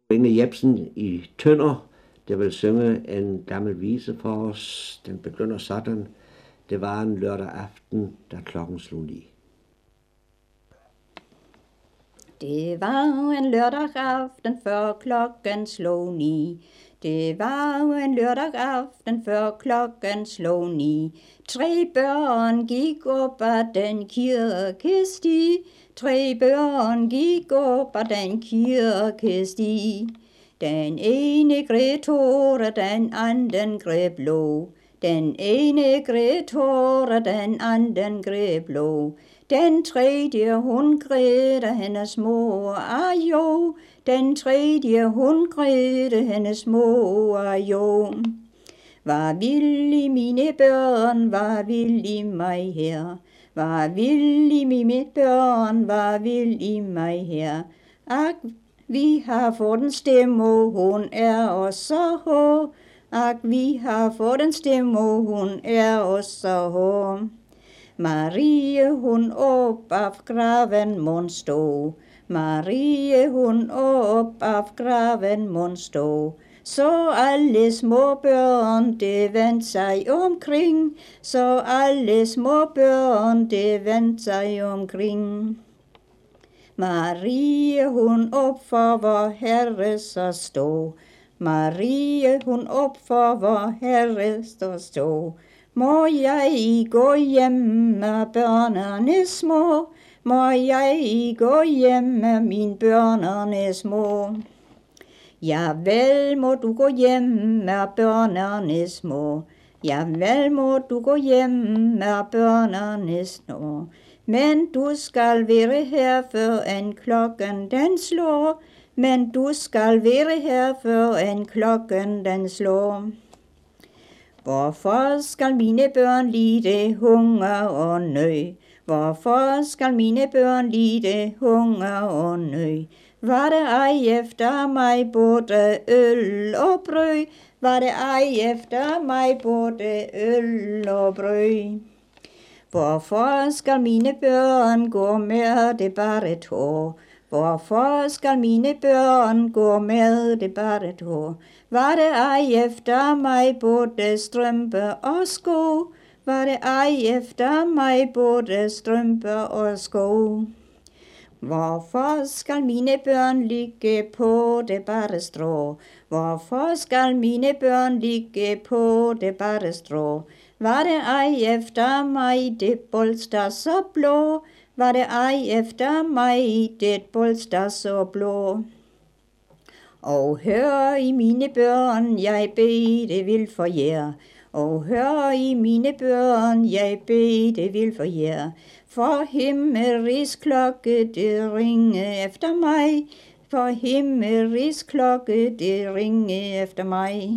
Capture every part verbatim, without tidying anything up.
Inge Jebsen i Tønder, der vil synge en gammel vise for os. Den begynder sådan. Det var en lørdag aften, da klokken slog ni. Det var en lørdag aften, før klokken slog ni. Det var en lørdag aften, før klokken slog ni. Tre børn gik op ad den kirkesti. Tre børn gik op ad den kirkesti. Den ene greb tårer, den anden greb låg. Den ene greb tårer, den anden greb låg. Den tredje hun græd af hendes mor, ajo. Den tredje hun græd af hendes mor, ajo. Var vil I mine børn, var vil I mig her? Var vil I mine børn, var vil I mig her? Ak, vi har fået en stemme, hun er også så hård. Ak, vi har fået en stemme, hun er også så hård. Marie hun op af graven mon stå. Marie hun op af graven mon stå. Så alle små børn det vendte sig omkring. Så alle små børn det vendte sig omkring. Marie hun op for vor Herre så stå. Marie hun op for vor Herre så stå. Må jeg gå hjem med børnene små? Må jeg gå hjem med mine børnene små? Ja, vel må du gå hjem med børnene små. Ja, vel må du gå hjem med børnene små. Men du skal være her, før en klokken den slår. Men du skal være her, før en klokken den slår. Hvorfor skal mine børn lide hunger og nød? Hvorfor skal mine børn lide hunger og nød? Var det ej efter mig både øl og brød? Var det ej efter mig både øl og brød? Hvorfor skal mine børn gå med det bare tår? Hvorfor skal mine børn gå med det bare tår? Var det ej efter mig både strømpe og sko? Var det ej efter mig både strømpe og sko? Hvorfor skal mine børn ligge på det bare strå? Hvorfor skal mine børn ligge på det bare strå? Var det ej efter mig det bolster så blå? Var det ej efter mig det bolster så blå? Og hør I mine børn, jeg bede vil for jer. Og hør I mine børn, jeg bede vil for jer. For himmerigs klokke, det ringe efter mig. For himmerigs klokke, det ringe efter mig.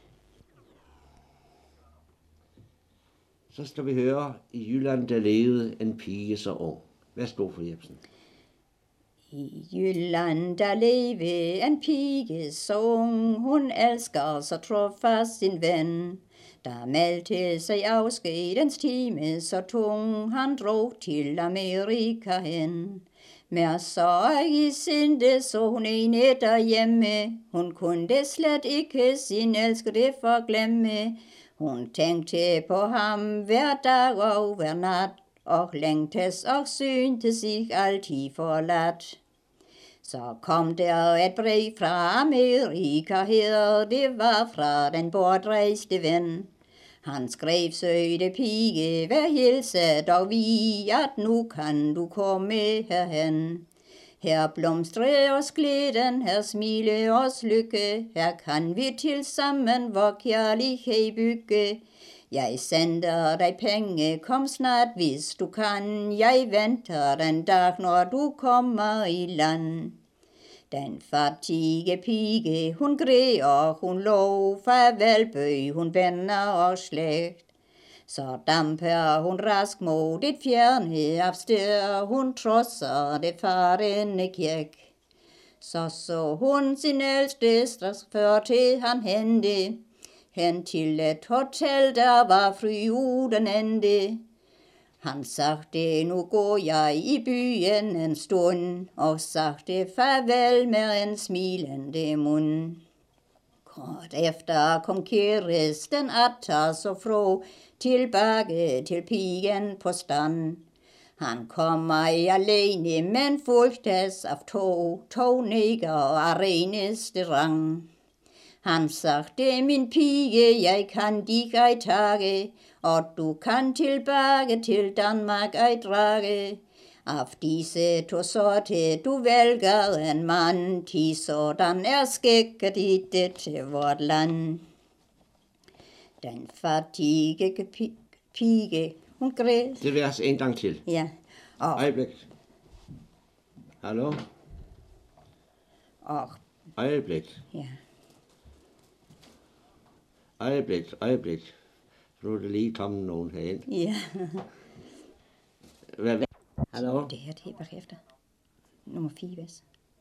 Så skal vi høre, i Jylland der levede en pige så ung. Værsgo, fru Jebsen. I Jylland der levede en pige så ung. Hun elsker så trofast sin ven. Der meldte sig afskedens time så tung. Han drog til Amerika hen. Med sorg i sinde så hun ene derhjemme. Hun kunne slet ikke sin elskede forglemme. Hun tænkte på ham hver dag og hver nat, og længtes og syntes sig altid forladt. Så kom der et brev fra Amerika her, det var fra den bortrejste ven. Han skrev, søde pige, vær hilset og vi, at nu kan du komme herhen. Her blomstrer glæden, her smile os lykke, her kan vi til sammen vor kærlighed bygge. Jeg sender dig penge, kom snart hvis du kan, jeg venter den dag, når du kommer i land. Den fattige pige, hun græd og hun lå, farvel bøg hun venner og slægt. Så damper hun rask mod det fjerne af stør, hun trodser det farende kirk. Så så hun sin ældste straks før til han hente, hen til et hotel, der var fri uden ende. Han sagde, nu går jeg i byen en stund, og sagde farvel med en smilende mund. Kort efter kom kæresten atter så fra, tilbage til pigen på stand. Han kom ej alene, men fulgtes af to, to neger af reneste rang. Han sagde, min pige, jeg kan dig ej tage, og du kan tilbage til Danmark ej drage. Af disse to sorte du vælger en mand, til sådan er skægget i dette vort land. Den fattige pige, hun græd. Det vers en gang til. Ja. Og, Øjeblik. Hallo? og, Øjeblik. ja. Øjeblik. Øjeblik. Nu er det lige kommet nogen herind. Ja. Hvad, hvad? Hallo? Det her, det er bagefter. Nummer fire, vers.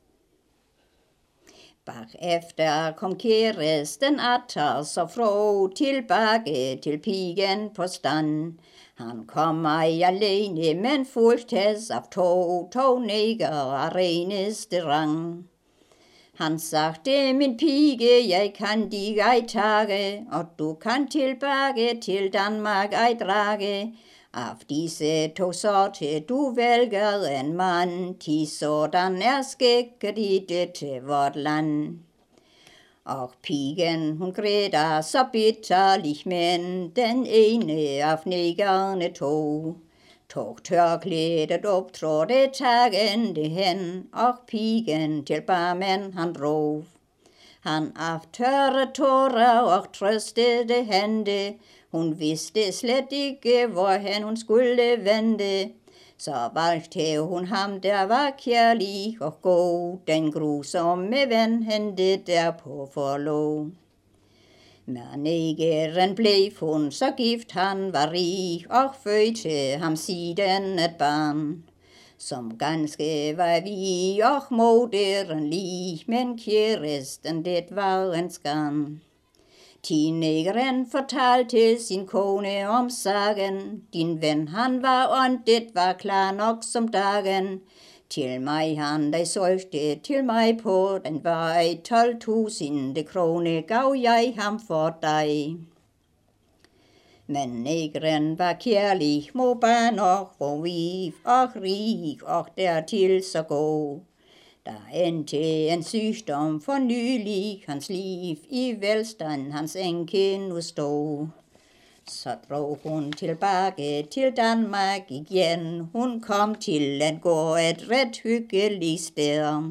Bagefter kom kæresten atter så fra, tilbage til pigen på stand. Han kom ej alene, men fulgtes af to, to neger af reneste rang. Han sagde, min pige, jeg kan dig ej tage, og du kan tilbage til Danmark ej drage. Af disse to sorte du vælger en mand, til sådan er skægget i dette vort land. Og pigen, hun græder så bitterligt, men den ene af negerne tog. Tog tørklædet op, trådte tagende hen, og pigen til barmen han drog. Han af tørre tårer og trøstede hende, hun vidste slet ikke, hvorhen hun skulle vende. Så valgte hun ham, der var kærlig og god, den grusomme ven hende derpå forlod. Med negeren blev hun så gift, han var rig, og fødte ham siden et barn. Som ganske var vi og moderen lig, men kæresten det var en skam. Teenageren fortalte sin kone om sagen, din ven han var, og det var klar nok som dagen. Til mig han dig solgte, til mig på den vej, tolv tusinde krone gav jeg ham for dig. Men negeren var kærlig, må barn og forviv, og rig, og dertil så god. Der endte en sygdom for nylig hans liv, i velstand hans enke nu stod. Så drog hun tilbage til Danmark igen, hun kom til at gå et ret hyggeligt sted.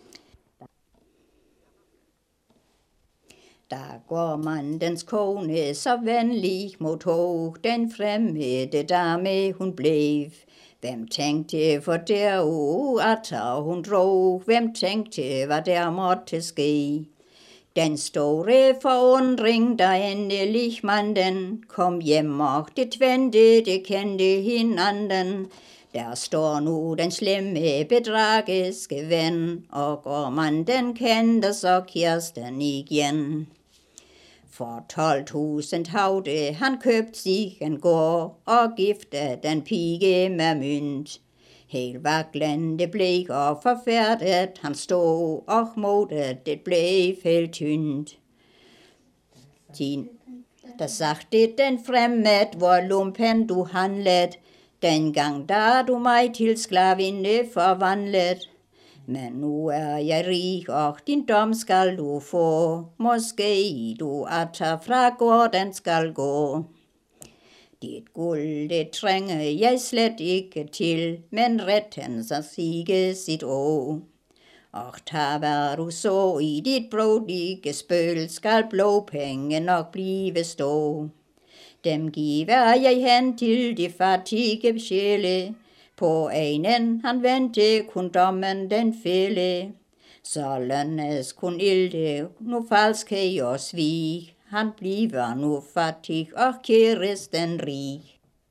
Der går mandens kone så venlig mod tog, den fremmede dame hun blev. Hvem tænkte for der at hun drog, hvem tænkte hvad der måtte ske. Den store forundring, der endelig manden kom hjem, og det tvente, det kendte hinanden. Der står nu den slemme bedragiske ven, og går man den kendte så kæresten igen. For tolv tusind havde han købt sig en gård, og gifte den pige med mynt. Helt vaklende blik og forfærdet han stod, og modet det blev helt tyndt. Tin, der sagde den fremmed, hvor lumpen du handlet, dengang da du mig til slavinde forvandlet. Men nu er jeg rig, og din dom skal du få, måske du atter fra gården skal gå. Dit guld, det trænger jeg slet ikke til, men retten så sige sit å. Og tager du så i dit blodige spøl, skal blodpenge nok blive stå. Dem giver jeg hen til de fattige sjæle, på enen han vente kun dommen den fælde. Så lønnes kun ilde, nu falskhed og svig, han bliver nu fattig og kæresten rig.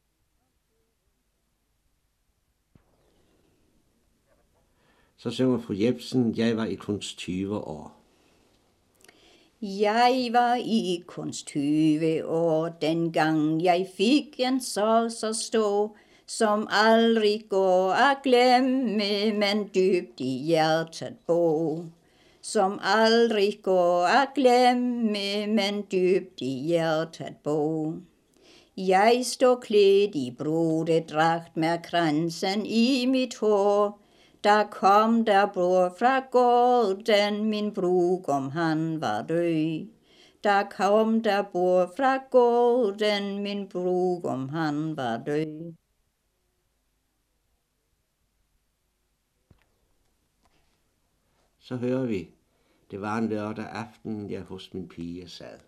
Så synger fru Jepsen, jeg var i kun tyve år. Jeg var i kun tyve år, dengang jeg fik en sorg så stå. som aldrig går at glemme, men dybt i hjertet bo. Som aldrig går at glemme, men dybt i hjertet bo. Jeg står klædt i brodedragt med kransen i mit hår. Der kom der bror fra gården, min brudgom han var død. Der kom der bror fra gården, min brudgom han var død. Så hører vi, det var en lørdag aften, jeg hos min pige sad.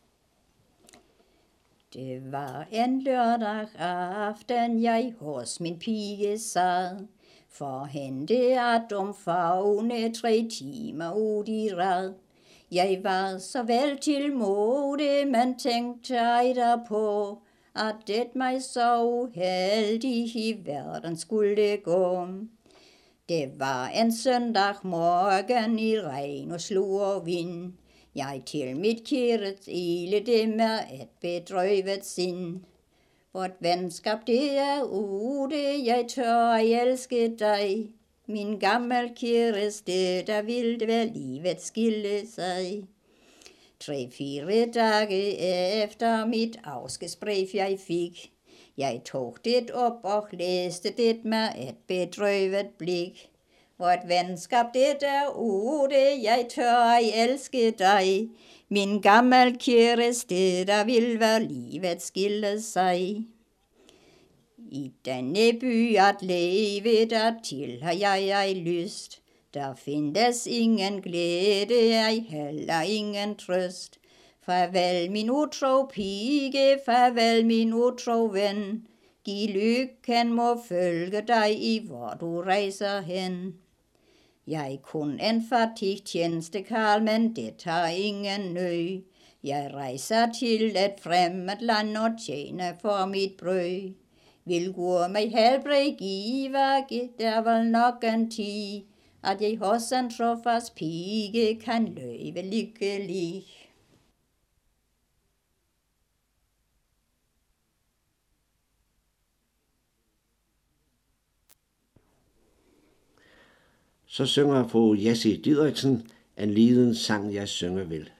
Det var en lørdag aften, jeg hos min pige sad. For hende at omfavne tre timer ud i rad. Jeg var så vel til mode, men tænkte jeg derpå, at det mig så uheldig i verden skulle gå. Det var en søndag morgen i regn og slug og vind. Jeg til mit kirret ile det med et bedrøvet sind. Vort venskab det er ude, jeg tør jeg elske dig. Min gammel kæreste, der ville vel livet skille sig. Tre-fire dage efter mit afskedsbrev jeg fik. Jeg tog det op og læste det med et bedrøvet blik. Vort venskab det er ude, jeg tør jeg elske dig. Min gammel kæreste, der vil være livet skille sig. I denne by at leve, der til har jeg ej lyst. Der findes ingen glæde, ej heller ingen trøst. Farvel min utro pige, farvel min utro ven. Giv lykken må følge dig i hvor du rejser hen. Jeg kun en fattig tjenestekarl, men det tager ingen nøj. Jeg rejser til et fremmed land og tjener for mit brød. Vil Gud mig helbred give, der vel nok en tid, at jeg hos en trofast pige kan løbe lykkelig. Så synger fru Jessie Didriksen en liden sang, jeg synger vil.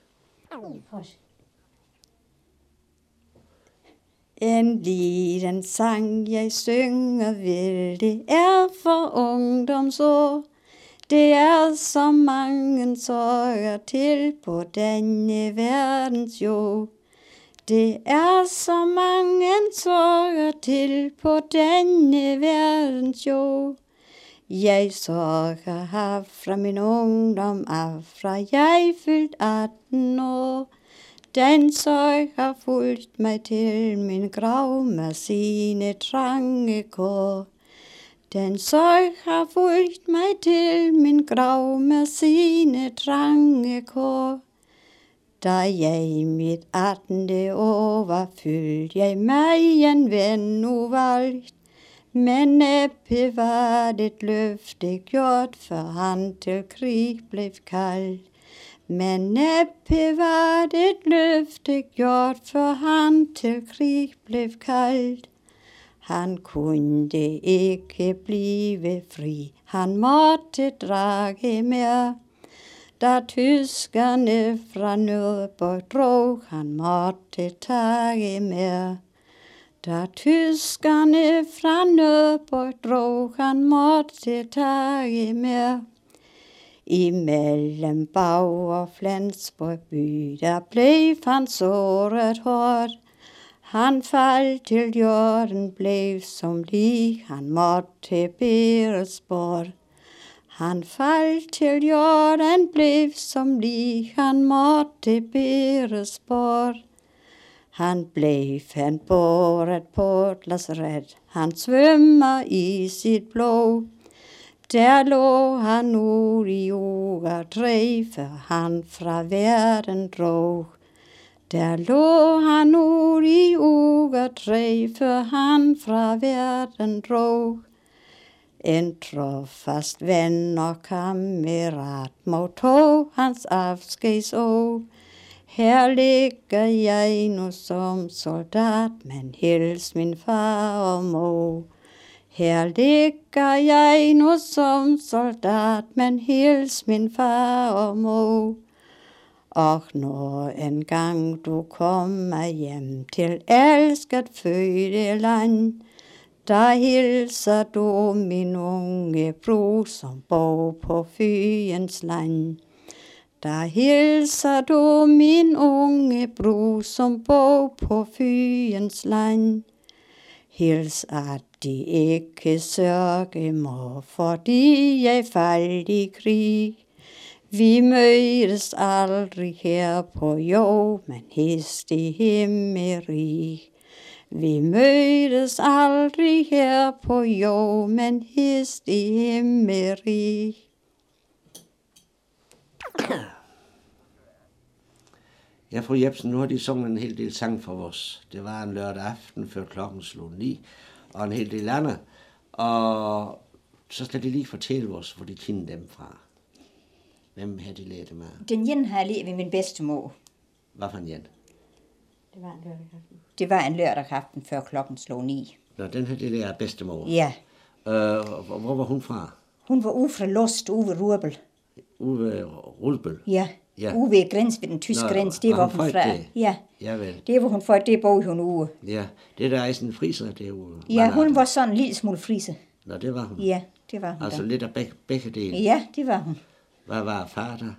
En liden sang, jeg synger vil, det er for ungdomsår. Det er så mange sorger til på denne verdens jord. Det er så mange sorger til på denne verdens jord. Jeg sorger har fra min ungdom af, fra jeg fyldt atten år. Den sorg har fulgt mig til min grav med sine trange kår. Den sorg har fulgt mig til min grav med sine trange kår. Da jeg i mit attende år var fyldt, jeg mig en ven uvalgt. Men næppe var det løfte gjort, for han til krig blev kaldt. Men næppe var det løfte gjort, for han til krig blev kaldt. Han kunne ikke blive fri, han måtte drage mere. Da tyskerne fra Nørreborg drog, han måtte tage mere. Da tyskerne fra Nørreborg drog, han måtte tage mere. Imellem Bag og Flensborg by, der blev han såret hårdt. Han faldt til jorden, blev som lig, han måtte bæres bort. Han faldt til jorden, blev som lig, han måtte bæres bort. Han blev han båret på et lazaret, han svømmer i sit blod. Der lå han ud i ugertræ, før han fra verden drog. Der lå han ud i ugertræ, før han fra verden drog. En trofast ven og kammerat modtog hans afskedsord. Her ligger jeg nu som soldat, men hils min far og mor. Her ligger jeg nu som soldat, men hils min far og mor. Og når en gang du kommer hjem til elsket fødeland, der hilser du min unge bror, som bor på Fyens land. Der hilser du min unge bror, som bor på Fyens land. Hils at de ikke sørge må, fordi jeg faldt i krig. Vi mødes aldrig her på jord, men hist i himmerig. Vi mødes aldrig her på jord, men hist i himmerig. Ja, fru Jebsen, nu har de sunget en hel del sang for os. Det var en lørdag aften, før klokken slog ni, og en hel del andet. Og så skal de lige fortælle os, hvor de kendte dem fra. Hvem har de lært dem af? Den ene har jeg lært ved min bedstemor. Hvad for en jen? Det var en lørdag aften. Det var en lørdag aften, før klokken slog ni. Nå, den har de lært af bedstemor. Ja. Øh, hvor, hvor var hun fra? Hun var ude fra Lost, ude ved Rurbel. Ude ved Rulbøl? Ja. Ja. Ude ved grænsen, ved den tyske Nå, grænse, det var var hun hun født fra. der? Ja. Ja, vel. Det var hun for, det boede hun ude. Ja, det der er sådan en friser derude. Ja, hun var sådan en lille smule frise. Nå, det var hun. Ja, det var hun Altså da. lidt af begge, begge dele. Ja, det var hun. Hvad var far der?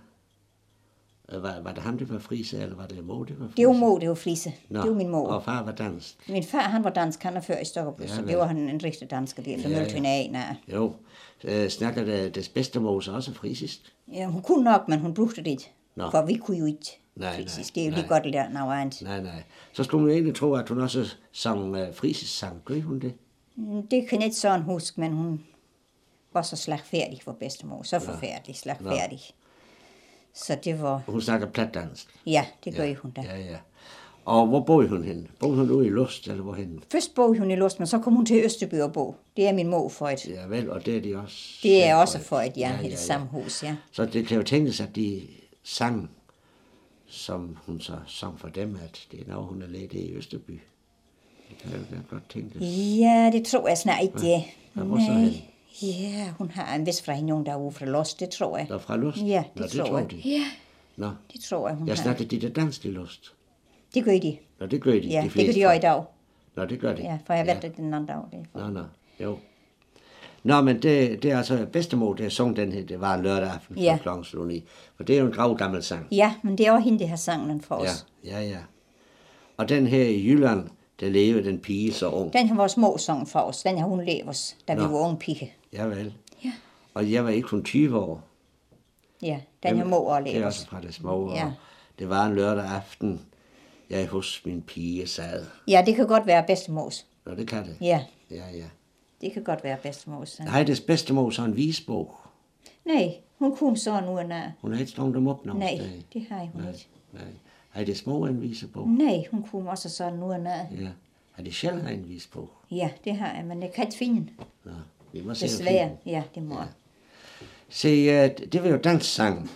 Var, var det ham, der var friser, eller var det mor, der var friser? Det var mor, det var frise. Nå, Det var min mor. og far var dansk. Min far, han var dansk, han er før i Stokkerbo, Ja, så vel. det var han en rigtig dansker der, fra Ja, ja. Møltøen af, nej. Jo, øh, snakker det, des bedstemor så også frisisk? Ja, hun kunne nok, men hun brugte det ikke. Nå. For vi kunne jo ikke Nej, nej, fysisk. Det er jo lige nej. godt at lære noget andet. Nej, nej. Så skulle man jo egentlig tro, at hun også sang øh, frisisk sang. Gør hun det? Mm, Det kan jeg ikke sådan huske, men hun var så slagfærdig for bedstemor. Så forfærdelig, slagfærdig. Så det var... Hun snakker platdansk. Ja, det gør hun da. Ja, ja. Og hvor boede hun henne? Boede hun ude i Lust, eller hvorhenne? Først boede hun i Lust, men så kom hun til Østerby og bo. Det er min mor for et. Ja, vel, og det er de også. Det er selv også for et, ja, Ja, i ja, det ja. samme hus, ja. Så det kan jo tænkes, at de sang, som hun så sang for dem, at det er noget, hun har lært i Østerby. Det kan jo være godt tænkes. Ja, det tror jeg snart ikke, det. Ja, hvor så henne? Ja, hun har en vis fra hende, nogen derude fra Lust, det tror jeg. Nå, fra Lust? Ja, Nå, det, det tror tror jeg. de. Ja, Nå, det tror jeg, hun jeg har. snakker de der dansk i Lust. Det gør de. Nå, det gør de, Ja, de det fleste. gør de også i dag. Nå, det gør de. Ja, for jeg ved det den anden dag. Det er for. Nå, nå, jo. Nå, men det, det er altså bedstemor, der sang den her, det var en lørdag aften, Ja. for klokken slog ni. For det er jo en grav gammel sang. Ja, men det er også hende, der har sangen for Ja, os. ja, ja. Og den her i Jylland, der levede den pige så ung. Den har vores mor sang for os. Den har hun levet os, da vi Nå. var unge pige. Ja, vel. Ja. Og jeg var ikke kun tyve år. Ja, den har mor også Det er levet også os. fra det små. Ja. Ja. Det var en lørdag aften, jeg hos min pige sad. Ja, det kan godt være bedstemors. Nå, det kan det. Ja, Ja, ja. det kan godt være bedstemors. Har det bedstemor så en visbog? Nej, hun kunne sådan nu nej. Hun har ikke slået dem op nogen Nej, steder. det har hun Nej, ikke. nej. Har det små en visebog? Nej, hun kunne også sådan nu nej. Ja. Har det selv en visbog? Ja, det har jeg, men jeg kan ikke finde den. Nå, vi må se. at Desværre. finde den. Ja, det må jeg. Se, uh, det var jo danssang.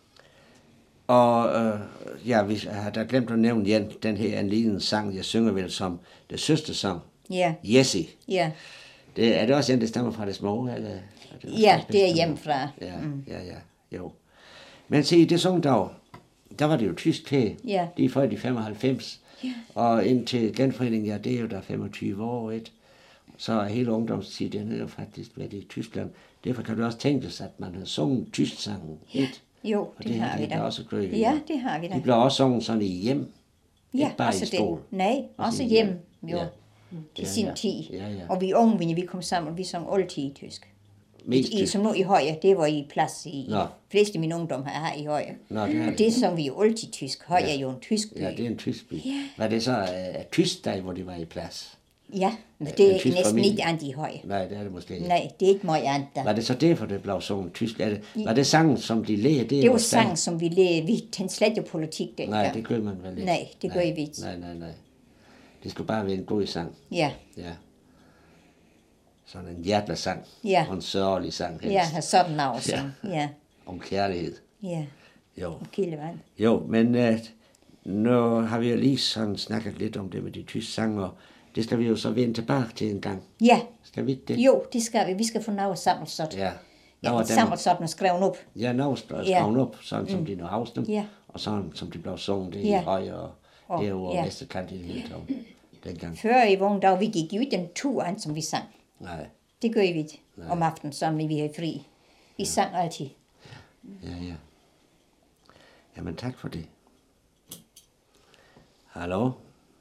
Og uh, ja, vi har da glemt at nævne igen, den her er en lille sang, jeg synger vel som det søste sang. Ja, Jessie. ja. Det, er det også en, der stammer fra det små? Eller, er det også Ja, fra det er bedstemor? hjemmefra. Ja, Mm. ja, ja, jo. Men se, det sang dag, der var det jo tysk her. Ja. De er født i femoghalvfems. Ja. Og indtil genforeningen, ja, det er jo der femogtyve år, et. Så er hele ungdomstiden, den er jo faktisk været i Tyskland. Derfor kan du også tænke sig, at man har sunget tysk sangen, et. Jo, Og det, har de vi da. også gjort. Ja, det har vi da. De bliver også sunget sådan i hjem. Ja, ikke bare også i stol. det. Nej, også i hjem, jo. Ja. Til Ja, sin ja. tid. Ja, ja. Og vi unge, vi kom sammen, vi sang altid i tysk. Mest I, tysk. som nu i Høje, det var i plads i, Nå. i fleste af min ungdom her, her i Høje. Nå, det er Og det. det sang vi jo altid tysk. Høje er jo en tysk by. Ja, det er en tysk by. Var det så uh, tysk dag, hvor de var i plads? Ja, men En det er tysk næsten familie. ikke andet i Høje. Nej, det er det måske ikke. Nej, det er ikke meget andet der. Var det så derfor, det blev sunget tysk? Er det, var det sangen, som de lærer? Det, er Det jo var sang. sang, som vi lærte. Vi tændte slet jo politik dengang. Nej, det gør man vel ikke. Nej, det gør nej, vi ikke. Nej, nej, nej. Det skulle bare være en god sang. Ja, Ja. Sådan en hjertelig sang. Ja. Og en sørgelig sang helst. ja, har sådan navn sang. Ja, Om kærlighed. ja, Jo. Kildevand. Jo, men uh, nu har vi jo lige sådan snakket lidt om det med de tyske sanger. Det skal vi jo så vende tilbage til en gang. Ja. Skal vi ikke det? Jo, det skal vi. Vi skal få noget sammelsat. Ja. Ja, sammelsat og skrevet op. Ja, noget skrevet Ja. op, sådan som mm. de nu afstemt, Ja. og sådan som de blev sunget det Ja. i høj og Og- derovre ja. ja. Vesterkant i det hele taget dengang. Før i vogn, der vi gik jo ikke den tur an, som vi sang. Nej, Det gør vi ikke om aftenen, som vi er fri. Vi sang altid. ja, ja. Jamen tak for det. Hallo?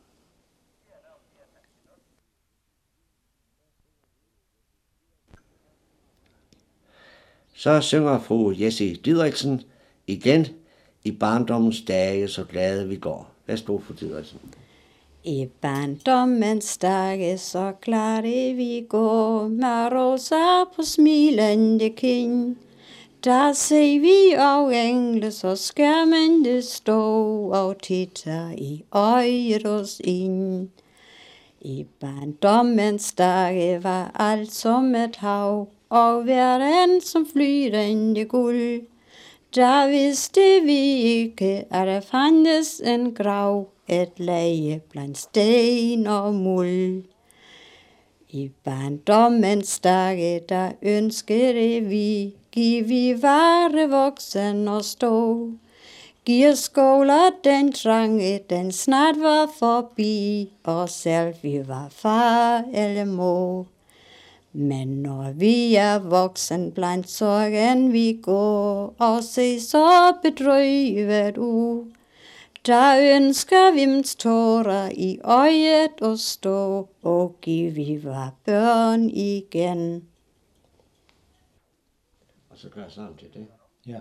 Så synger fru Jessie Didriksen igen i barndommens dage, så glade vi går. Værsgo, fru Didriksen. I barndommens dage, så glade vi går, med roser på smilende kind. Der ser vi og engle, så skærmende stå, og titter i øjet os ind. I barndommens dage var alt som et hav, og verden som flydende guld. Der vidste vi ikke, at der fandtes en grav, et leje blandt sten og muld. I barndommens dage, der ønskede vi, giv vi være voksen og stå. Giv skoler den trange, den snart var forbi, og selv vi var far eller mor. Men når vi er voksen, blandt sorgen vi går, og se så bedrøvet ud, der ønsker vims tårer i øjet og stå, og giv vi var børn igen. Og så gør jeg sådan til det. Ja.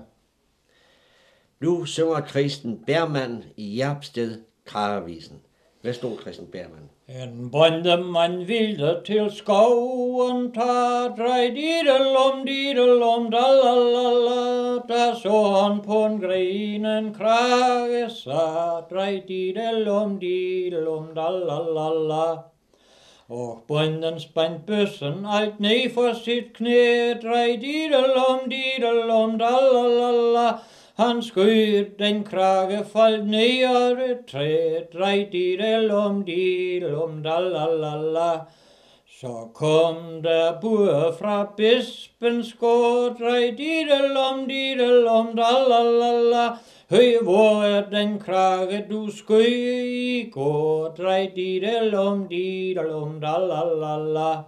Nu synger Kristen Bermann i Hjerpsted Kragevisen. Værsgo, Kristen Bermann. En bondemann ville til skoven ta, drej didelom, didelom, dalalala. Der så han på en gren en krage sa, drej didelom, didelom, dalalala. Og bonden spændt bøssen alt ned for sit knæ, drej didelom, didelom, dalalala. Han skød den krage, faldt ned og et træ, drej didelom, didelom, dalalala. Så kom der bud fra bispens gård, drej didelom, didelom, dalalala. Høj, hvor er den krage, du skød i går, drej didelom, didelom, dalalala.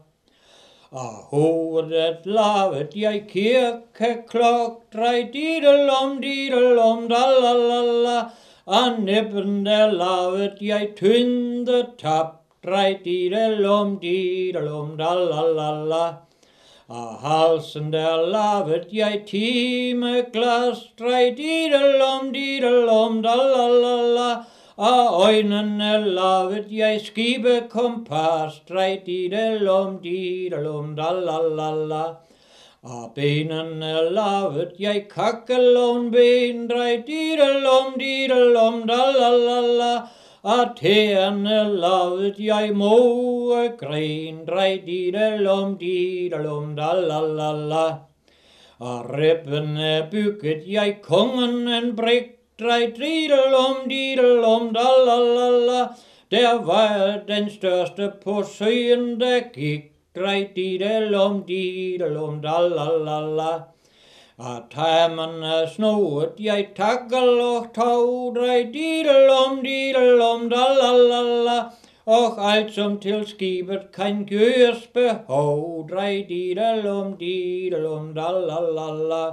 Og hovedet lavet jeg kirkeklok, drej didelom, didelom, dalalala. Og næppen der lavet jeg tynde tap, drej didelom, didelom, dalalala. Og halsen der lavet jeg timeglas, drej didelom, didelom, dalalala. Og øjnene lavet jeg skibekompas, drej didelom, didelom, dalalala. Og benene lavet jeg kakkelovnben, drej didelom, didelom, dalalala. Og tæerne lavet jeg mågegren, drej didelom, didelom, dalalala. Og ribbene bygget jeg kongen en brik, drej didelom, didelom, dalalala. Der var den største på søen, der gik, drej didelom, didelom, dalalala. Og tæmmerne snoet jeg takkel og tog, drej didelom, didelom, dalalala. Og alt som til skibet kan gøres behov, drej didelom, didelom, dalalala.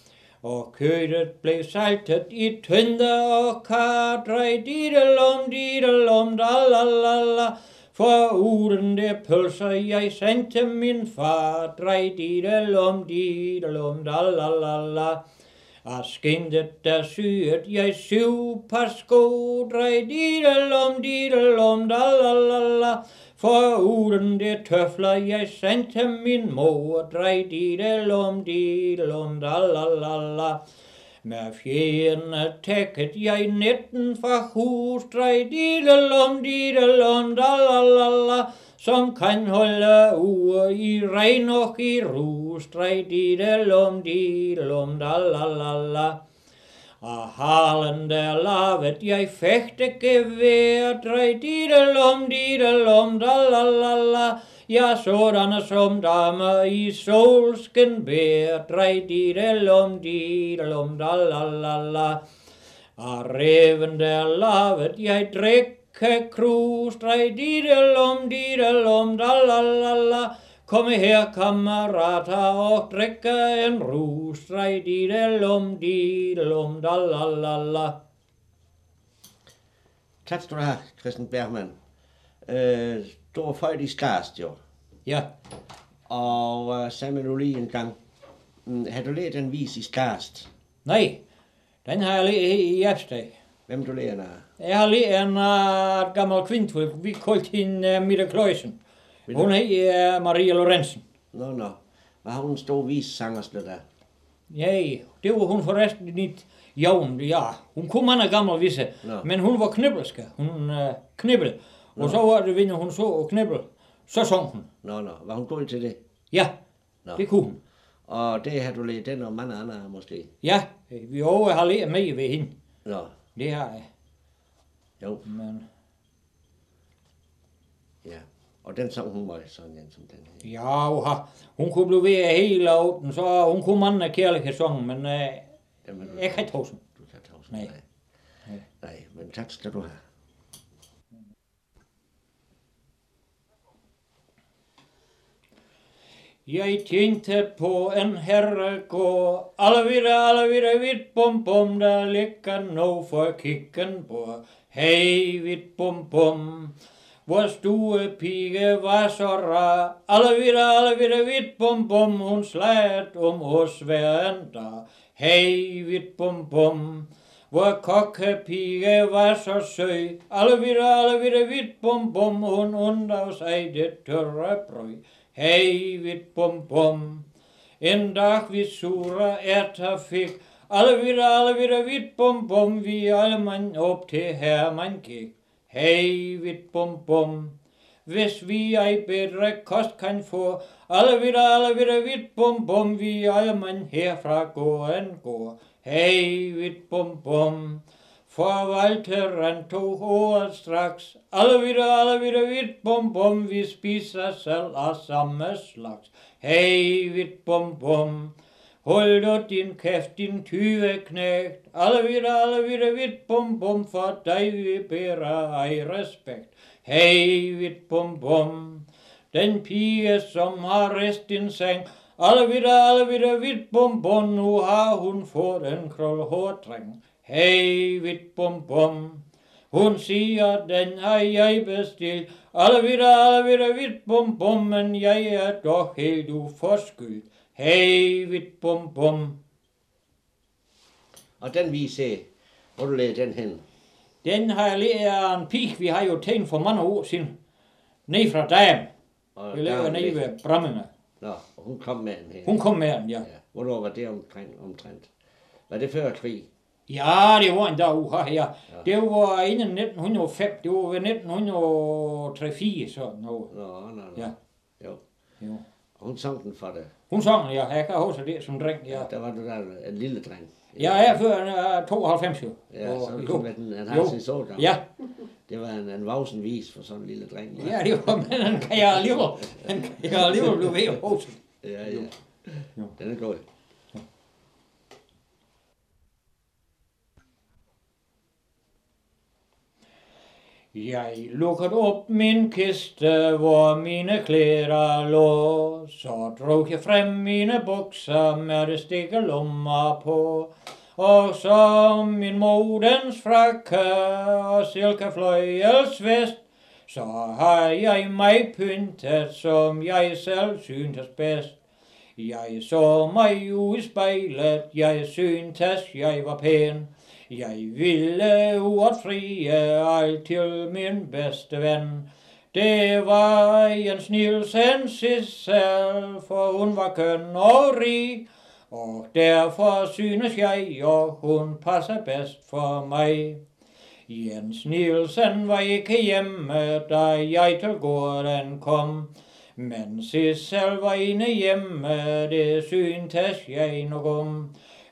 Og kødet blev saltet i tynde og kar, drej didelom, didelom, dalalala. For uden det pølser jeg sendte min far, drej didelom, didelom, dalalala. Og skindet der syet jeg syv par sko, drej didelom, didelom, dalalala. For uden det tøfler jeg sendte min mor, drej didelom, didelom, dalalala. Med fjerne tækket jeg netten fra hus, drej didelom, didelom, dalalala. Som kan holde uge i regn og i rus, drej didelom, didelom, dalalala. Og halen der lavet, jeg fægte gevær, drej didelum, didelum, dalalala. Ja, sådanne som damer i solsken bær, drej didelum, didelum, dalalala. Og reven der lavet, jeg drikke krus, drej didelum, didelum, dalalala. Kom her, kammerater, og drikke en rus, drej didelum, didelum, dalalala. Tak skal du have, Christian Bergman. Øh, du var født i Skast, jo. Ja, Og uh, sagde mig nu lige en gang, mm, har du lært en vis i Skast? nej, den har jeg lige i Jæbsteg. Hvem du lærer af? Jeg har lige en uh, gammel kvinde, vi kaldte hende uh, Mille Kløjsen. Hun hed uh, Maria Lorentzen. Nå, nå. Hvad har hun en stor vis sangerslet af? Ja, det var hun forresten ikke jævn, ja. Hun kunne mange gamle visse, Nå. men hun var knibbelske. Hun uh, knibbel. Og så var det, når hun så og knibbel, så sang hun. Nå, nå. Var hun god til det? Ja, Nå. det kunne hun. Og det har du lært den og mange andre måske? Ja, vi over har lært med ved hende. Nå, Det har jeg. jo. Men Ja. Og den sang hun var sådan en som den her. ja, uha, hun kunne blive ved hele åben, så hun kunne mange kærlighedssange, men uh, Jamen, du, jeg kan ikke huske. du kan tage Nej. nej. nej. Nej, men tak skal du have. Jeg tænkte på en herregård, alle videre, alle videre, vidt bum bum, der ligger nu for kiggen på. Hey, vidt bum bum, hvor stuepige var så rar. Alle videre, alle videre, vidt bum bum, hun slat om os hver en dag. Hey, vidt bum bum, hvor kokkepige var så sød. Alle videre, alle videre, vidt bum bum, hun undrede sig det tørre brød. Hey, vidt bum bum, en dag vi sura ærter fik. Alle videre, alle videre, vidt bum bum, vi alle mand op til her man gik. Hey, vidt bum bum, hvis vi ej bedre kost kan få. Alle videre, alle videre, vidt bum bum, vi alle mand herfra gården går. Hey, vidt bum bum, forvalteren tog ordet straks. Alle videre, alle videre, vidt bum bum, vi spiser selv af samme slags. Hey, vidt bum bum, hold du din kæft, din tyveknægt. Alle videre, alle videre, vidt bum bum, for dig vi bærer ej respekt. Hey, vidt bum bum, den pige som har rest din seng. Alle videre, alle videre, vidt bum bum, nu har hun fået en krølhårdreng. Hey, vidt bum bum, hun siger, den har jeg bestilt. Alle videre, alle videre, vidt bum bum, men jeg er dog helt uforskyldt. Hey, vidt bum bum. Og den vi ser, hvor du lærer den hen? Den har jeg lært af en pige, vi har jo tænkt for mange år siden. Nede fra Dam. Og Vi lever der- nede ved Brammene. Nå, og hun kom med den her. Hun kom med den, ja. Ja. Hvornår var det omtrent? omtrent? Var det før krig? Ja, det var en dag uha, ja. Det var inden nitten hundrede og fem, det var ved nitten hundrede og tre fire, sådan noget. Nå, nå, nå. Ja. Jo. Jo. Og hun sang den for dig. Hun sang, ja, jeg kan huske det som dreng, ja. Der var du der en lille dreng. Jeg er før uh, tooghalvfems, jo. Ja, Og- så jo. kom den, han Jo. har sin sådan. Ja, Det var en, en vausen vis for sådan en lille dreng. hva'? ja, det var, men den kan jeg alligevel, den kan jeg alligevel blive ved at huske. Ja, ja. Jo. Den er god. Jeg lukkede op min kiste, hvor mine klæder lå. Så drog jeg frem mine bukser med det stikke lommer på. Og så min modens frakke og silkefløjelsvest. Så har jeg mig pyntet, som jeg selv syntes bedst. Jeg så mig ud i spejlet, jeg syntes jeg var pæn. Jeg ville uretfrie alt til min bedste ven. Det var Jens Nielsen Sissel, for hun var køn og rig. Og derfor synes jeg, og hun passer bedst for mig. Jens Nielsen var ikke hjemme, da jeg til gården kom. Men Sissel var inde hjemme, det syntes jeg nok om.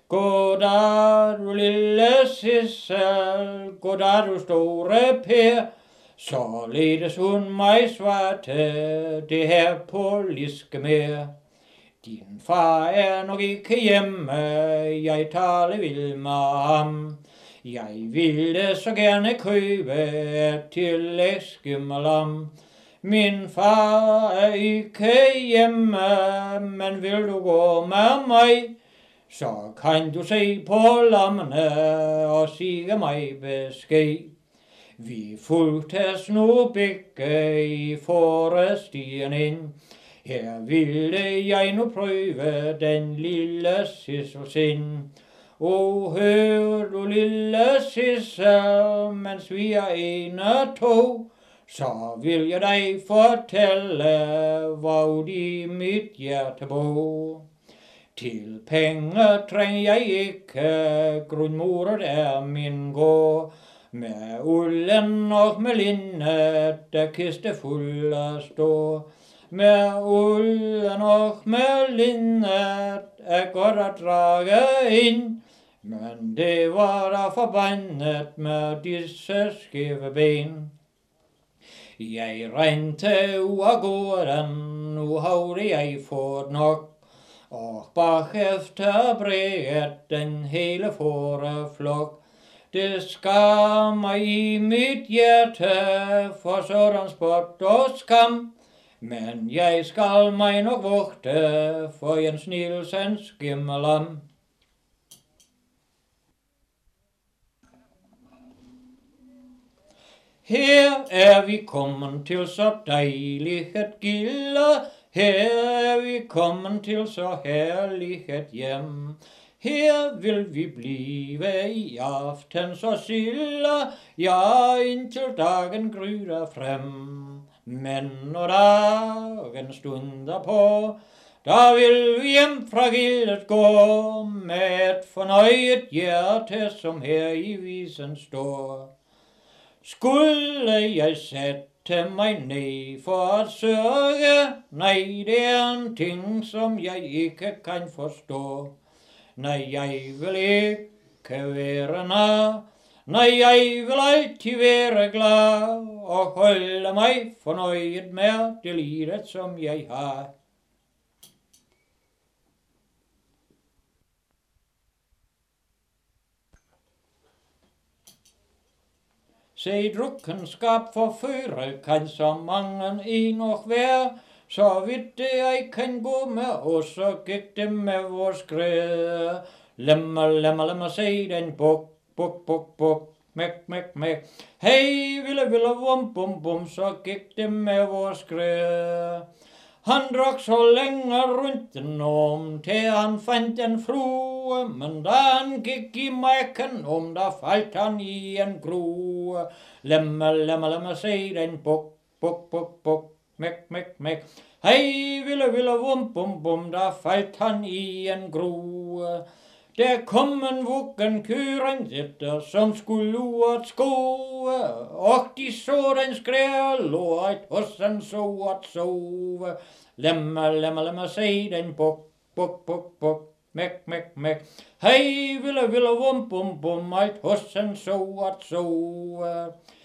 Goddag, du lille Sissel, goddag, du store Per. Således hun mig svarte det her politiske mere. Din far er nok ikke hjemme, jeg tale vil med ham. Jeg ville så gerne købe til læskemmelam. Min far er ikke hjemme, men vil du gå med mig, så kan du se på lammene og sige mig besked. Vi fulgtes nu begge i forestien ind. Her ville jeg nu prøve den lille Sissels sind. O, hør du lille Sissel, mens vi er ene to, så vil jeg dig fortælle, hvor i mit hjerte bor. Til penge trænger jeg ikke, grundmoret er min gård. Med ulden og med linnet, der kiste fulde står. Med ulden og med linnet er godt at drage ind, men det var da forbandet med disse skæve ben. Jeg rendte ud af gården, nu havde jeg fået nok, og bagefter bred den hele fåreflok. Det skar mig i mit hjerte for sådan spot og skam, men jeg skal mig nok vogte for Jens Nielsens gimmelam. Her er vi kommet til så dejligt et gilde, her er vi kommet til så herligt et hjem. Her vil vi blive i aften så silde, ja indtil dagen gryder frem. Men når dagen stunder på, der vil vi hjem fra gildet gå, med et fornøjet hjerte, som her i visen står. Skulle jeg sætte mig ned for at sørge, nej, det er en ting, som jeg ikke kan forstå. Nej, jeg vil ikke være nar, nej, jeg vil altid være glad, og holde mig fornøjet med det livet, som jeg har. Se, drukkenskap forfører kan så mange en og hver, så vidt det jeg kan gå med os, så gik det med vores græde. Lemmer, lemmer, lemmer, se den buk, buk, buk, buk, mæk, mæk, mæk. Hey, ville, ville, vum, bum, bum, så gik det med vores græde. Han drak så længe rundt den om, til han fandt en frue, men da han gik i mækken om, der faldt han i en grue. Lemmer, lemmer, lemmer, se den buk, buk, buk, buk, mæk, mæk, mæk. Hej, ville, ville, vum, bum, bum, der faldt han i en grue. Der kom en vuggen køren som skulle luret skoe, og de så den skrære lort, og den så at sove. Lemmer, lemmer, lemmer, se den buk, buk, buk, buk, mæk, mæk, mæk. Hej, ville, ville, vum, bum, bum, alt hos den så at sove.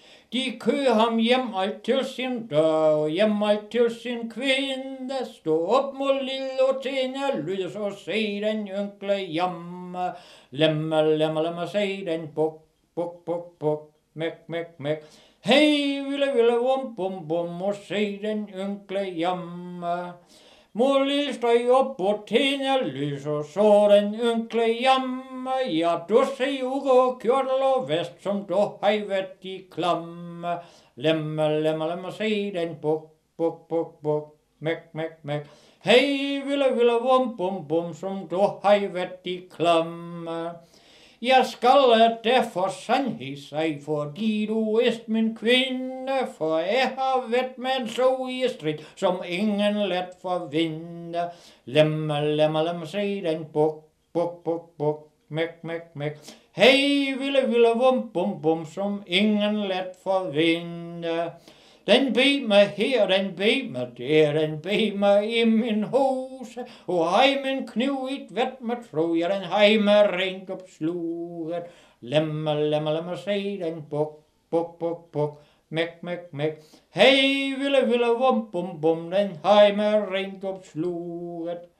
De kører ham hjem alt til sin dør, hjem alt til sin kvinde. Stå op mod lille og tænde lyd, så se den ynkle jamme. Lemmer, lemmer, lemmer, se den buk, buk, buk, buk, mæk, mæk, mæk. Hej, ville, ville, vum, bum, bum, og se den ynkle jamme. Mor lille støj op og tænde lys, og så den ynkle jamme. Ja, du ser uge, kjortel og vest, som du har været i klamme. Lemmer, lemmer, lemmer, se den buk, buk, buk, buk, mæk, mæk, mæk. Hej, ville, ville, vum, bum, bum, som du har været i klamme. Jeg skal derfor sandhed sig, fordi du er min kvinde, for jeg har været med en så i strid, som ingen let forvinde. Lemmer, lemmer, lemmer, se den buk, buk, buk, buk, mæk, mæk, mæk. Hej, ville, ville, vum, bum, bum, som ingen let forvinde. Den bed mig her, den bed mig der, den bed mig i min hose, og hej min kniv i et vat med tro, ja, den hej mig rent opsluget. Lemma, lemma, lemma, se den buk, buk, buk, buk, mæk, mæk, mæk. Hej, ville, ville, vum, bum, bum, den hej mig rent opsluget.